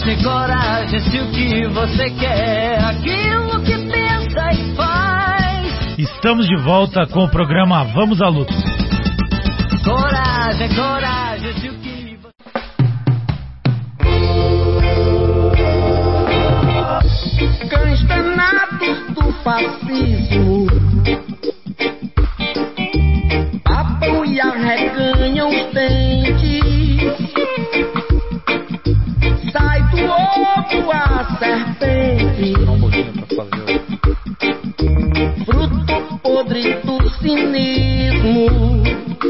coragem, se o que você quer, aquilo que pensa e faz. Estamos de volta com o programa Vamos à Luta. Coragem, coragem, se o que você... Cães danados do fascismo babam e arreganham os dentes. Sai do ovo a serpente, fruto podre do cinismo,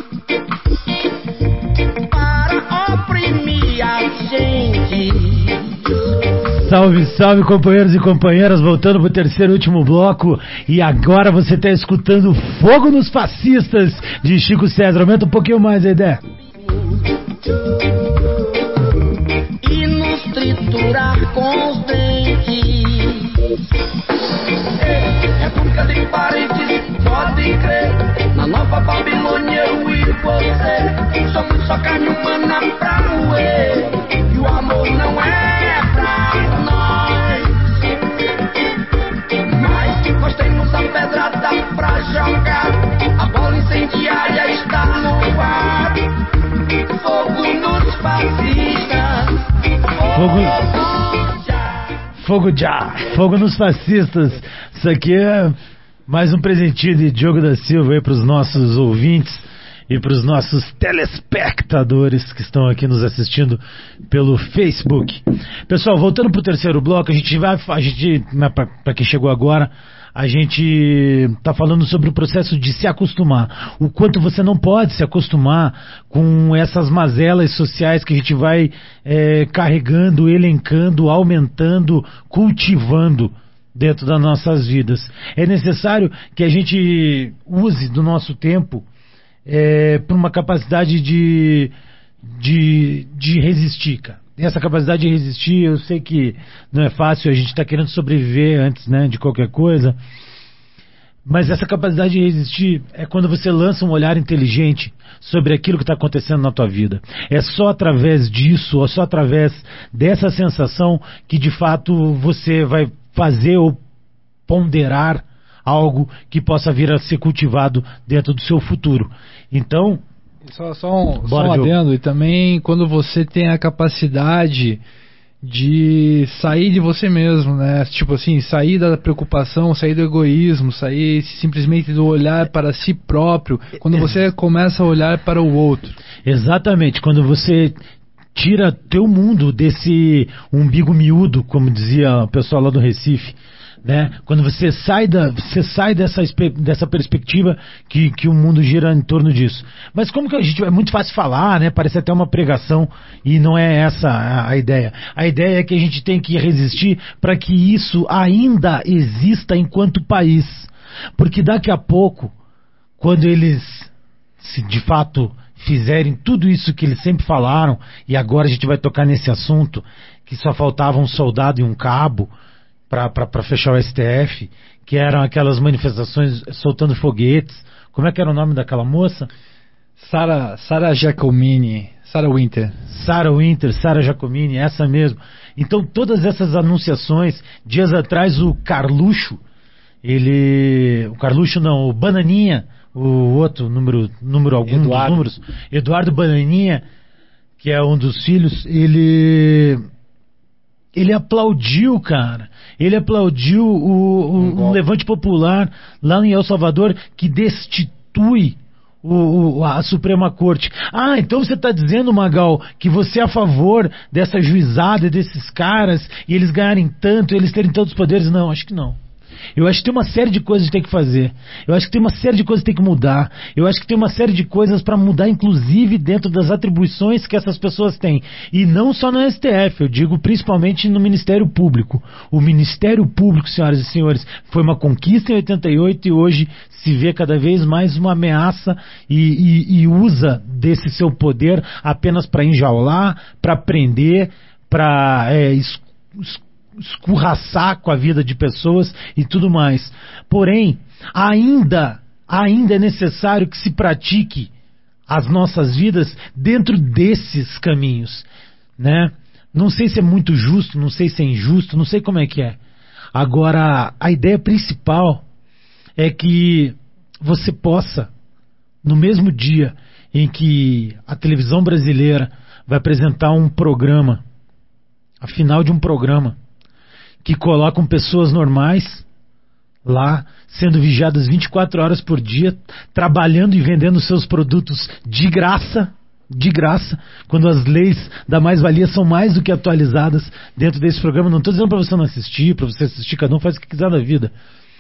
para oprimir a gente. Salve, salve, companheiros e companheiras, voltando pro terceiro e último bloco, e agora você está escutando Fogo nos Fascistas, de Chico César. Aumenta um pouquinho mais a ideia. E nos triturar com os dentes. República de Paredes, pode crer, na nova Babilônia eu e você somos só carne humana pra moer, e o amor não é pra nós, mas nós temos a pedrada pra jogar, a bola incendiária está no ar. Fogo nos fascistas, Fogo nos Fascistas. Isso aqui é mais um presentinho de Diogo da Silva aí para os nossos ouvintes e para os nossos telespectadores que estão aqui nos assistindo pelo Facebook. Pessoal, voltando para o terceiro bloco, para quem chegou agora, a gente está falando sobre o processo de se acostumar. O quanto você não pode se acostumar com essas mazelas sociais que a gente vai carregando, elencando, aumentando, cultivando dentro das nossas vidas. É necessário que a gente use do nosso tempo para uma capacidade de resistir, cara. E essa capacidade de resistir, eu sei que não é fácil, a gente está querendo sobreviver antes, né, de qualquer coisa, mas essa capacidade de resistir é quando você lança um olhar inteligente sobre aquilo que está acontecendo na tua vida. É só através disso, ou só através dessa sensação que de fato você vai fazer ou ponderar algo que possa vir a ser cultivado dentro do seu futuro. Então, só um adendo, e também quando você tem a capacidade de sair de você mesmo, né? Tipo assim, sair da preocupação, sair do egoísmo, sair simplesmente do olhar para si próprio, quando você começa a olhar para o outro. Exatamente, quando você tira teu mundo desse umbigo miúdo, como dizia o pessoal lá do Recife, né? Quando você sai dessa perspectiva que o mundo gira em torno disso. Mas como que a gente, é muito fácil falar, né? Parece até uma pregação, e não é essa a ideia. A ideia é que a gente tem que resistir para que isso ainda exista enquanto país. Porque daqui a pouco, quando eles se de fato fizerem tudo isso que eles sempre falaram, e agora a gente vai tocar nesse assunto, que só faltava um soldado e um cabo para fechar o STF, que eram aquelas manifestações soltando foguetes. Como é que era o nome daquela moça? Sarah Giacomini. Sarah Giacomini, essa mesmo. Então todas essas anunciações, dias atrás o Bananinha, o outro número algum dos números, Eduardo Bananinha, que é um dos filhos, ele aplaudiu, cara. Ele aplaudiu um levante popular lá em El Salvador que destitui a Suprema Corte. Ah, então você está dizendo, Magal, que você é a favor dessa juizada, desses caras, e eles ganharem tanto, eles terem tantos poderes? Não, acho que não. Eu acho que tem uma série de coisas que tem que fazer. Eu acho que tem uma série de coisas que tem que mudar. Eu acho que tem uma série de coisas para mudar, inclusive dentro das atribuições que essas pessoas têm. E não só no STF, eu digo principalmente no Ministério Público. O Ministério Público, senhoras e senhores, foi uma conquista em 88 e hoje se vê cada vez mais uma ameaça e usa desse seu poder apenas para enjaular, para prender, para escorraçar com a vida de pessoas e tudo mais. Porém, ainda é necessário que se pratique as nossas vidas dentro desses caminhos, né? Não sei se é muito justo, não sei se é injusto, não sei como é que é. Agora, a ideia principal é que você possa, no mesmo dia em que a televisão brasileira vai apresentar um programa, a final de um programa, que colocam pessoas normais lá, sendo vigiadas 24 horas por dia, trabalhando e vendendo seus produtos de graça, quando as leis da mais-valia são mais do que atualizadas dentro desse programa. Não estou dizendo para você não assistir, para você assistir, cada um faz o que quiser na vida.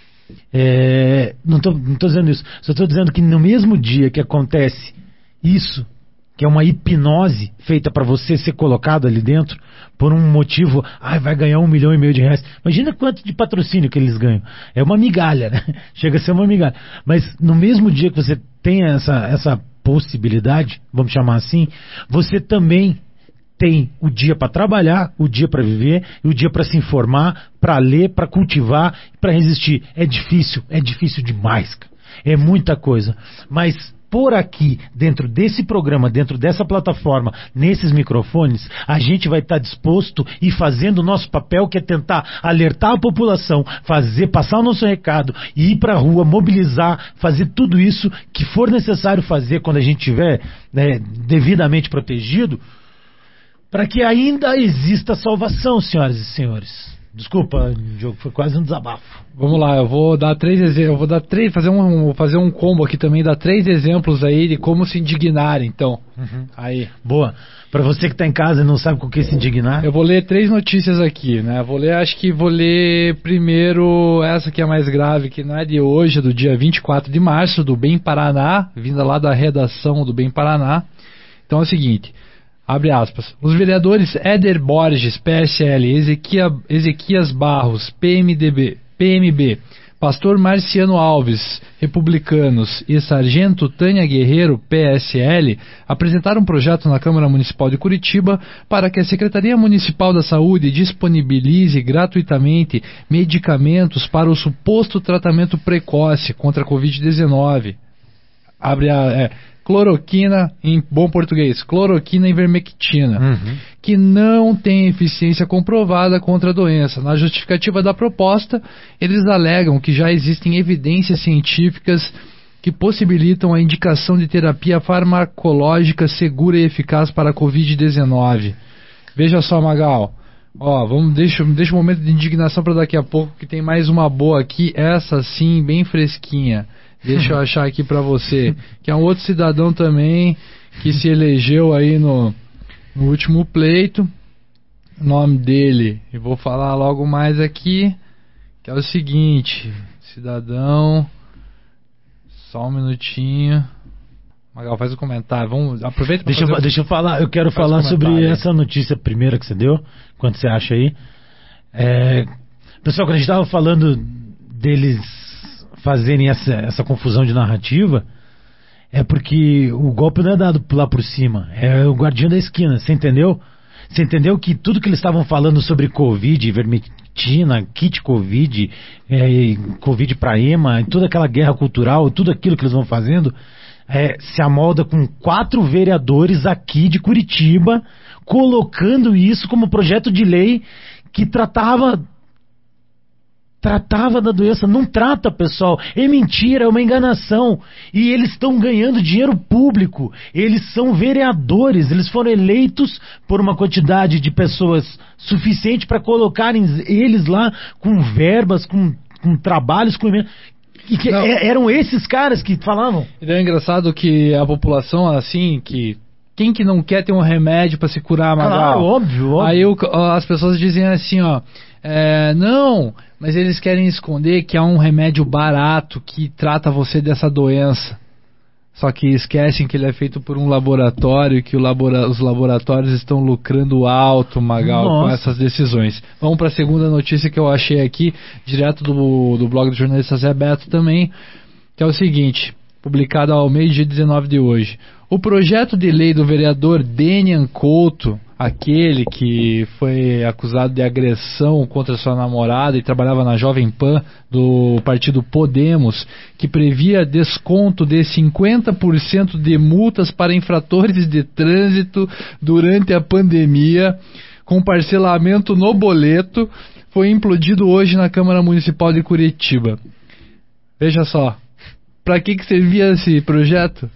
Não estou dizendo isso. Só estou dizendo que no mesmo dia que acontece isso, que é uma hipnose feita para você ser colocado ali dentro por um motivo, vai ganhar R$1,5 milhão de reais. Imagina quanto de patrocínio que eles ganham. É uma migalha, né? Chega a ser uma migalha. Mas no mesmo dia que você tem essa possibilidade, vamos chamar assim, você também tem o dia para trabalhar, o dia para viver, e o dia para se informar, para ler, para cultivar, para resistir. É difícil demais, cara. É muita coisa. Mas por aqui, dentro desse programa, dentro dessa plataforma, nesses microfones, a gente vai estar disposto e fazendo o nosso papel, que é tentar alertar a população, passar o nosso recado, e ir para a rua, mobilizar, fazer tudo isso que for necessário fazer quando a gente estiver devidamente protegido, para que ainda exista salvação, senhoras e senhores. Desculpa, Diogo, foi quase um desabafo. Vamos lá, eu vou dar 3 exemplos, fazer um combo aqui também, dar 3 exemplos aí de como se indignar, então. Aí. Boa. Para você que está em casa e não sabe com o que se indignar. Eu vou ler 3 notícias aqui, né? Vou ler primeiro essa que é mais grave, que não é de hoje, é do dia 24 de março, do Bem Paraná, vinda lá da redação do Bem Paraná. Então é o seguinte... Abre aspas. Os vereadores Éder Borges, PSL, Ezequias Barros, PMB, Pastor Marciano Alves, Republicanos, e Sargento Tânia Guerreiro, PSL, apresentaram um projeto na Câmara Municipal de Curitiba para que a Secretaria Municipal da Saúde disponibilize gratuitamente medicamentos para o suposto tratamento precoce contra a Covid-19. Cloroquina, em bom português, cloroquina e ivermectina, que não tem eficiência comprovada contra a doença. Na justificativa da proposta, eles alegam que já existem evidências científicas que possibilitam a indicação de terapia farmacológica segura e eficaz para a Covid-19. Veja só, Magal. Deixa um momento de indignação para daqui a pouco, que tem mais uma boa aqui, essa sim, bem fresquinha. Deixa eu achar aqui pra você, que é um outro cidadão também que se elegeu aí no último pleito. O nome dele, eu vou falar logo mais aqui, que é o seguinte, cidadão, só um minutinho. Magal, faz um comentário, aproveita para Deixa eu falar, eu quero falar sobre essa notícia primeira que você deu, quanto você acha aí. Pessoal, quando a gente estava falando deles fazerem essa confusão de narrativa, é porque o golpe não é dado lá por cima, é o guardinha da esquina, você entendeu? Você entendeu que tudo que eles estavam falando sobre Covid, ivermectina, kit Covid, Covid para EMA, toda aquela guerra cultural, tudo aquilo que eles vão fazendo, se amolda com 4 vereadores aqui de Curitiba, colocando isso como projeto de lei que tratava da doença. Não trata, pessoal, é mentira, é uma enganação, e eles estão ganhando dinheiro público, eles são vereadores, eles foram eleitos por uma quantidade de pessoas suficiente para colocarem eles lá com verbas, com trabalhos, e que eram esses caras que falavam. E é engraçado que a população, assim, quem que não quer ter um remédio para se curar, Magal? Claro, óbvio. Aí as pessoas dizem assim, não, mas eles querem esconder que há um remédio barato que trata você dessa doença. Só que esquecem que ele é feito por um laboratório e que os laboratórios estão lucrando alto, Magal, com essas decisões. Vamos para a segunda notícia que eu achei aqui, direto do blog do jornalista Zé Beto também, que é o seguinte, publicado ao meio-dia 19 de hoje. O projeto de lei do vereador Denian Couto, aquele que foi acusado de agressão contra sua namorada e trabalhava na Jovem Pan do partido Podemos, que previa desconto de 50% de multas para infratores de trânsito durante a pandemia, com parcelamento no boleto foi implodido hoje na Câmara Municipal de Curitiba. Veja só, para que servia esse projeto?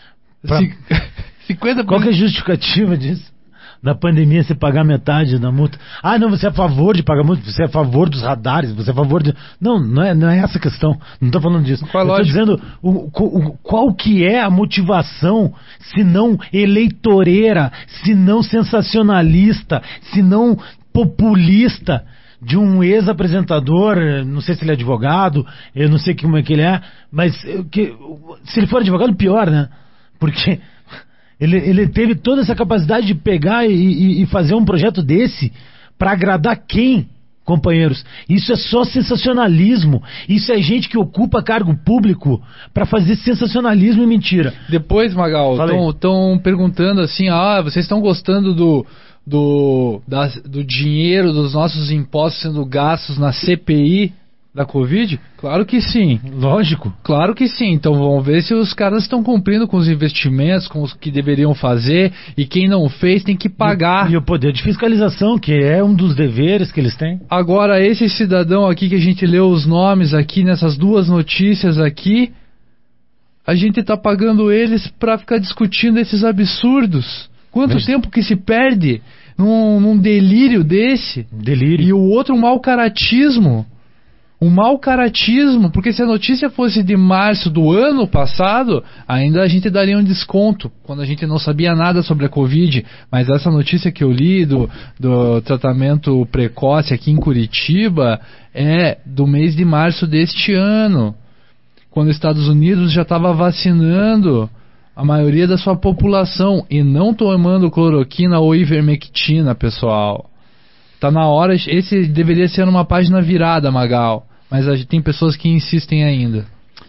50%. Qual que é a justificativa disso? Da pandemia, você pagar metade da multa. Ah, não, você é a favor de pagar multa, você é a favor dos radares, você é a favor de... Não é essa a questão. Não estou falando disso. Qual eu estou dizendo qual que é a motivação, se não eleitoreira, se não sensacionalista, se não populista, de um ex-apresentador, não sei se ele é advogado, eu não sei como é que ele é, mas se ele for advogado, pior, né? Porque... Ele teve toda essa capacidade de pegar e fazer um projeto desse para agradar quem, companheiros? Isso é só sensacionalismo. Isso é gente que ocupa cargo público para fazer sensacionalismo e mentira. Depois, Magal, estão perguntando assim, vocês estão gostando do dinheiro dos nossos impostos sendo gastos na CPI da Covid? Claro que sim. Lógico. Claro que sim. Então vamos ver se os caras estão cumprindo com os investimentos, com os que deveriam fazer, e quem não fez tem que pagar. E o poder de fiscalização, que é um dos deveres que eles têm. Agora, esse cidadão aqui que a gente leu os nomes aqui, nessas duas notícias aqui, a gente está pagando eles para ficar discutindo esses absurdos. Quanto tempo que se perde num delírio desse? Delírio. E o outro, um mau caratismo. Um mau caratismo, porque se a notícia fosse de março do ano passado, ainda a gente daria um desconto, quando a gente não sabia nada sobre a Covid, mas essa notícia que eu li do tratamento precoce aqui em Curitiba é do mês de março deste ano, quando os Estados Unidos já estava vacinando a maioria da sua população e não tomando cloroquina ou ivermectina, pessoal. Tá na hora, esse deveria ser uma página virada, Magal. Mas tem pessoas que insistem ainda.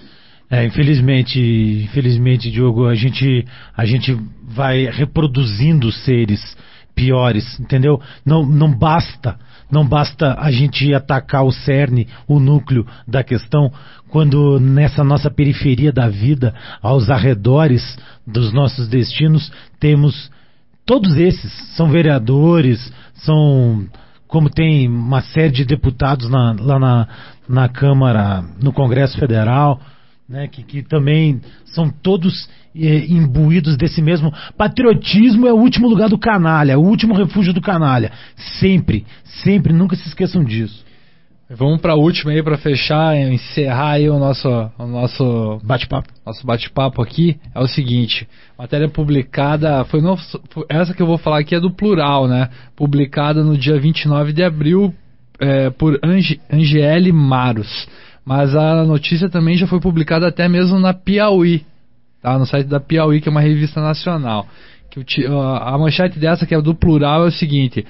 Infelizmente, Diogo, a gente vai reproduzindo seres piores, entendeu? Não basta a gente atacar o cerne, o núcleo da questão, quando nessa nossa periferia da vida, aos arredores dos nossos destinos, temos todos esses, são vereadores, são... como tem uma série de deputados lá na Câmara, no Congresso Federal, né, que também são todos imbuídos desse mesmo patriotismo. É o último lugar do canalha, o último refúgio do canalha. Sempre, nunca se esqueçam disso. Vamos para a última aí, para fechar, encerrar aí o nosso bate-papo. Nosso bate-papo aqui é o seguinte: matéria publicada, essa que eu vou falar aqui é do Plural, né? Publicada no dia 29 de abril por Angele Maros. Mas a notícia também já foi publicada até mesmo na Piauí, tá? No site da Piauí, que é uma revista nacional. A manchete dessa, que é do Plural, é o seguinte: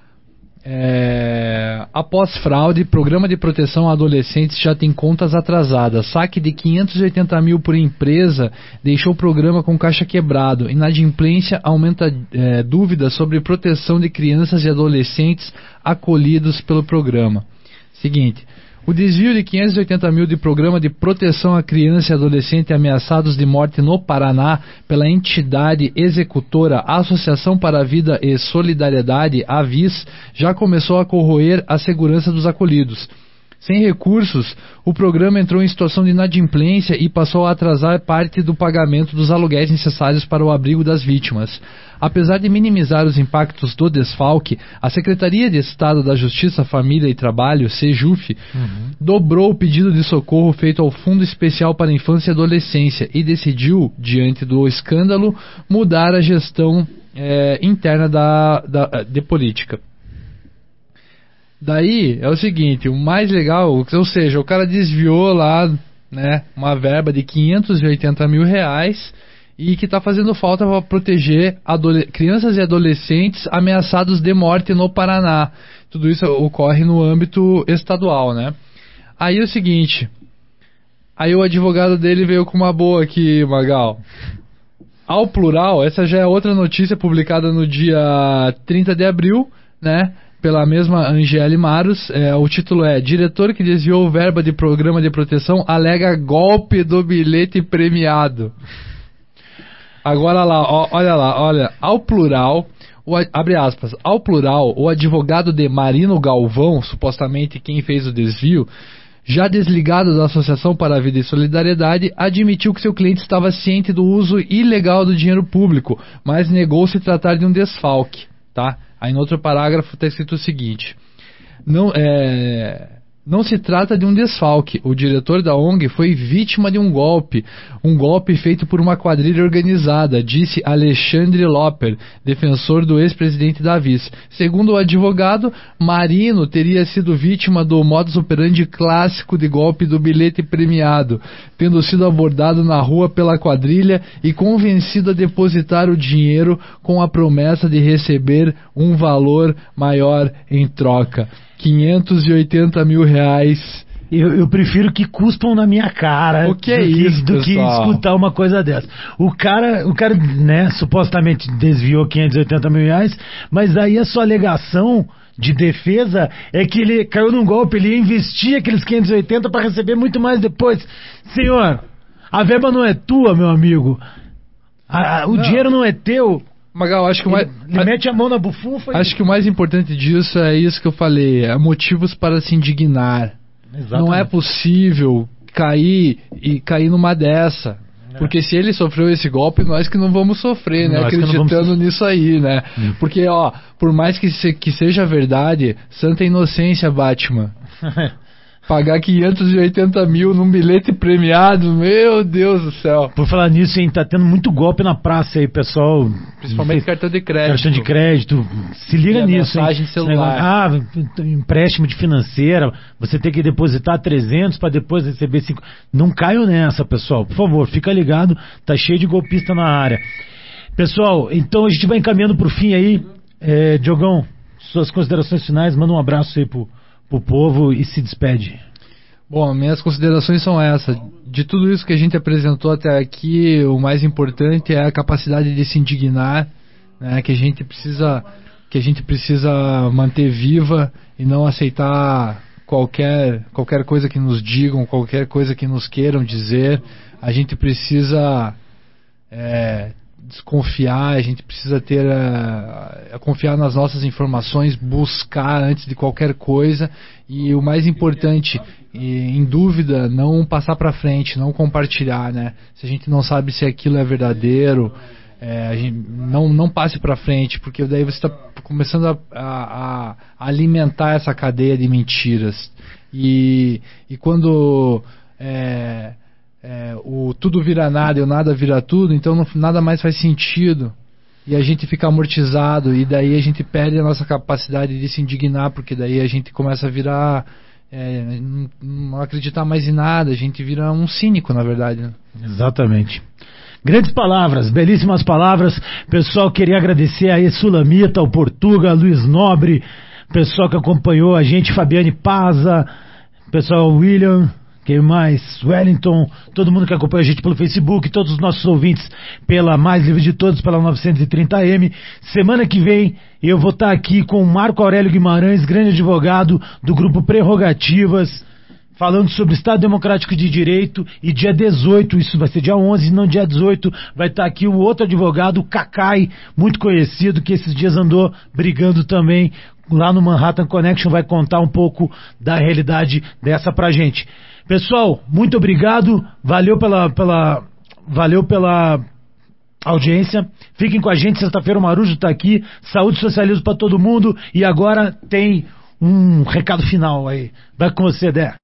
após fraude, programa de proteção a adolescentes já tem contas atrasadas. Saque de 580 mil por empresa deixou o programa com caixa quebrado. Inadimplência aumenta dúvidas sobre proteção de crianças e adolescentes acolhidos pelo programa. Seguinte: o desvio de 580 mil de programa de proteção a criança e adolescente ameaçados de morte no Paraná pela entidade executora Associação para a Vida e Solidariedade, AVIS, já começou a corroer a segurança dos acolhidos. Sem recursos, o programa entrou em situação de inadimplência e passou a atrasar parte do pagamento dos aluguéis necessários para o abrigo das vítimas. Apesar de minimizar os impactos do desfalque, a Secretaria de Estado da Justiça, Família e Trabalho, SEJUF, dobrou o pedido de socorro feito ao Fundo Especial para a Infância e Adolescência e decidiu, diante do escândalo, mudar a gestão interna de política. Daí é o seguinte: o mais legal, ou seja, o cara desviou lá, né, uma verba de 580 mil reais e que está fazendo falta para proteger crianças e adolescentes ameaçados de morte no Paraná. Tudo isso ocorre no âmbito estadual, né? Aí é o seguinte, aí o advogado dele veio com uma boa aqui, Magal. Ao Plural, essa já é outra notícia publicada no dia 30 de abril, né? Pela mesma Angele Maros. O título é: diretor que desviou verba de programa de proteção alega golpe do bilhete premiado. Agora lá, olha, ao Plural, abre aspas, ao plural, o advogado de Marino Galvão, supostamente quem fez o desvio, já desligado da Associação para a Vida e Solidariedade, admitiu que seu cliente estava ciente do uso ilegal do dinheiro público, mas negou se tratar de um desfalque, tá? Aí no outro parágrafo está escrito o seguinte: não se trata de um desfalque. O diretor da ONG foi vítima de um golpe feito por uma quadrilha organizada, disse Alexandre Loper, defensor do ex-presidente Davis. Segundo o advogado, Marino teria sido vítima do modus operandi clássico de golpe do bilhete premiado, tendo sido abordado na rua pela quadrilha e convencido a depositar o dinheiro com a promessa de receber um valor maior em troca. 580 mil reais. Eu prefiro que cuspam na minha cara do que escutar uma coisa dessa. O cara, né, supostamente desviou 580 mil reais, mas aí a sua alegação de defesa é que ele caiu num golpe, ele ia investir aqueles 580 para receber muito mais depois. Senhor, a verba não é tua, meu amigo. O dinheiro não é teu. Magal, acho que ele mete a mão na bufunfa. Acho que o mais importante disso é isso que eu falei, é motivos para se indignar. Exatamente. Não é possível cair numa dessa. Porque se ele sofreu esse golpe, nós que não vamos sofrer, né? Acreditando nisso aí, né? Porque, por mais que seja verdade, santa inocência, Batman. Pagar 580 mil num bilhete premiado, meu Deus do céu. Por falar nisso, hein, tá tendo muito golpe na praça aí, pessoal. Principalmente cartão de crédito. Cartão de crédito. Se liga nisso, mensagem hein. celular. Empréstimo de financeira, você tem que depositar 300 para depois receber 5. Não caiam nessa, pessoal. Por favor, fica ligado, tá cheio de golpista na área. Pessoal, então a gente vai encaminhando pro fim aí. Diogão, suas considerações finais, manda um abraço aí pro povo e se despede. Bom, minhas considerações são essas. De tudo isso que a gente apresentou até aqui, o mais importante é a capacidade de se indignar, né, que a gente precisa manter viva e não aceitar qualquer coisa que nos digam, qualquer coisa que nos queiram dizer. A gente precisa desconfiar, a gente precisa confiar nas nossas informações, buscar antes de qualquer coisa, e o mais importante, em dúvida, não passar para frente, não compartilhar, né? Se a gente não sabe se aquilo é verdadeiro, a gente não passe para frente, porque daí você está começando a alimentar essa cadeia de mentiras, e quando o tudo vira nada e o nada vira tudo, então nada mais faz sentido e a gente fica amortizado, e daí a gente perde a nossa capacidade de se indignar, porque daí a gente começa a virar não acreditar mais em nada, a gente vira um cínico, na verdade, né? Exatamente. Grandes palavras, belíssimas palavras. Pessoal, queria agradecer a Sulamita, ao Portuga, Luiz Nobre, pessoal que acompanhou a gente, Fabiane Paza, pessoal William, quem mais? Wellington, todo mundo que acompanha a gente pelo Facebook, todos os nossos ouvintes pela Mais Livre de Todos, pela 930M. Semana que vem eu vou estar aqui com o Marco Aurélio Guimarães, grande advogado do Grupo Prerrogativas, falando sobre Estado Democrático de Direito, e dia 18, isso vai ser dia 11, não dia 18, vai estar aqui o outro advogado, o Cacai, muito conhecido, que esses dias andou brigando também lá no Manhattan Connection, vai contar um pouco da realidade dessa pra gente. Pessoal, muito obrigado, valeu pela audiência, fiquem com a gente, sexta-feira o Marujo está aqui, saúde e socialismo para todo mundo, e agora tem um recado final aí, vai com você, Dé.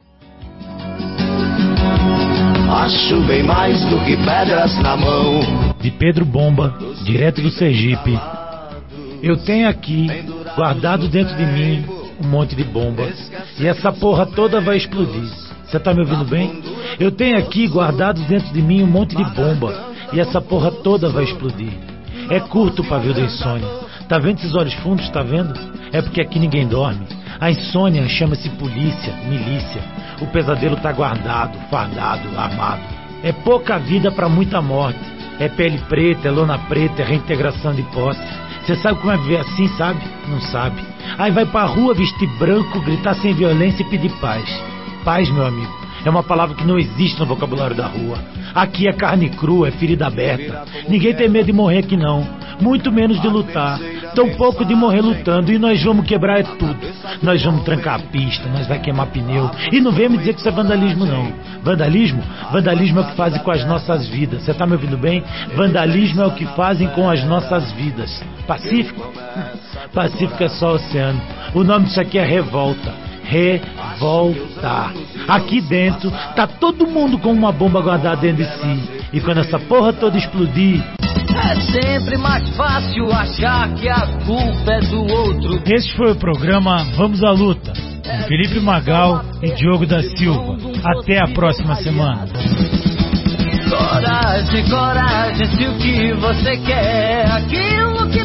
Acho bem mais do que pedras na mão. De Pedro Bomba, direto do Sergipe. Eu tenho aqui, guardado dentro de mim, um monte de bomba, e essa porra toda vai explodir. Você tá me ouvindo bem? Eu tenho aqui, guardado dentro de mim, um monte de bomba, e essa porra toda vai explodir. É curto o pavio da insônia. Tá vendo esses olhos fundos, tá vendo? É porque aqui ninguém dorme. A insônia chama-se polícia, milícia. O pesadelo tá guardado, fardado, armado. É pouca vida pra muita morte. É pele preta, é lona preta, é reintegração de posse. Você sabe como é viver assim, sabe? Não sabe. Aí vai pra rua vestir branco, gritar sem violência e pedir paz. Paz, meu amigo, é uma palavra que não existe no vocabulário da rua. Aqui é carne crua, é ferida aberta. Ninguém tem medo de morrer aqui não, muito menos de lutar. Tão pouco de morrer lutando, e nós vamos quebrar tudo. Nós vamos trancar a pista, nós vai queimar pneu. E não vem me dizer que isso é vandalismo, não. Vandalismo? Vandalismo é o que fazem com as nossas vidas. Você tá me ouvindo bem? Vandalismo é o que fazem com as nossas vidas. Pacífico? Pacífico é só oceano. O nome disso aqui é revolta. Revolta. Aqui dentro tá todo mundo com uma bomba guardada dentro de si. E quando essa porra toda explodir, é sempre mais fácil achar que a culpa é do outro. Este foi o programa Vamos à Luta, com Felipe Magal e Diogo da Silva. Até a próxima semana. Coragem, coragem, se o que você quer, aquilo que